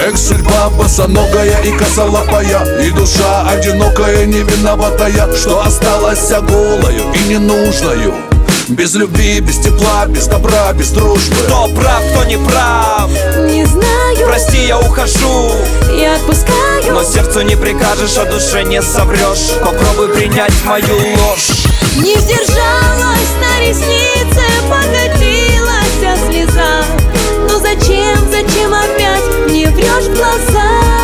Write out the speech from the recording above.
Эх, судьба босоногая и косолапая, и душа одинокая, не виноватая, что осталась голою и ненужною. Без любви, без тепла, без добра, без дружбы. Кто прав, кто не прав, не знаю. прости, я ухожу, Я отпускаю. но сердцу не прикажешь, а душе не соврешь. Попробуй принять мою ложь. Не сдержалась, на реснице покатилась слеза. Ну зачем, зачем опять мне врешь в глаза?